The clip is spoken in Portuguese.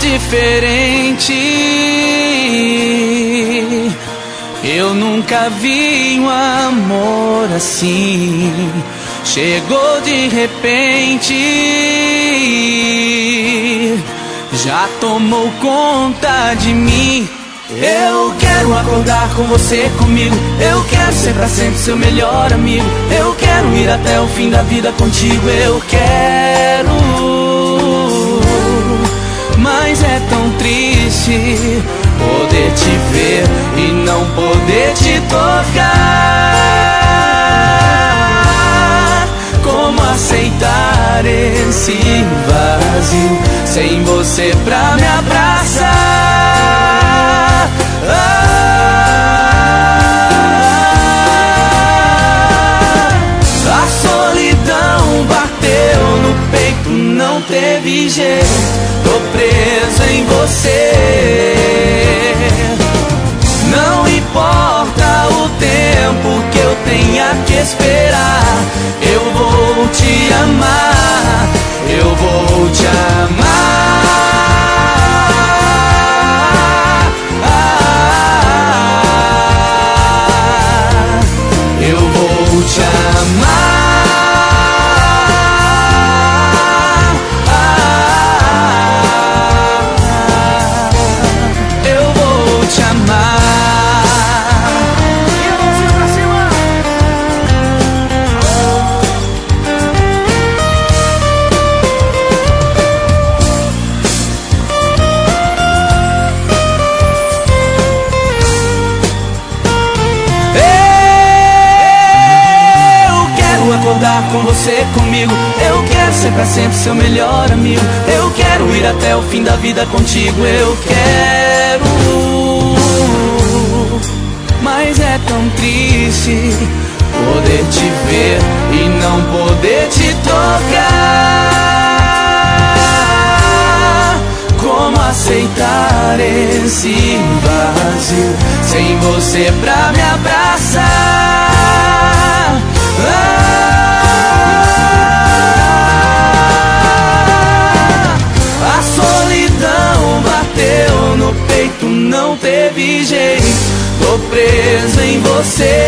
diferente. Eu nunca vi um amor assim. Chegou de repente, já tomou conta de mim. Eu quero acordar com você comigo. Eu quero ser pra sempre seu melhor amigo. Eu quero ir até o fim da vida contigo. Eu quero, mas é tão triste poder te ver e não poder te tocar. Como aceitar esse vazio sem você pra me abraçar? A solidão bateu no peito, não teve jeito. Tô preso em você. Não importa o tempo que eu tenha que esperar, eu vou te amar, eu vou te amar. Eu vou te amar. Eu vou te amar. E a mãozinha pra cima. Acordar com você comigo. Eu quero ser pra sempre seu melhor amigo. Eu quero ir até o fim da vida contigo. Eu quero, mas é tão triste poder te ver e não poder te tocar. Como aceitar esse vazio sem você pra me abraçar? A solidão bateu no peito, não teve jeito. Tô preso em você.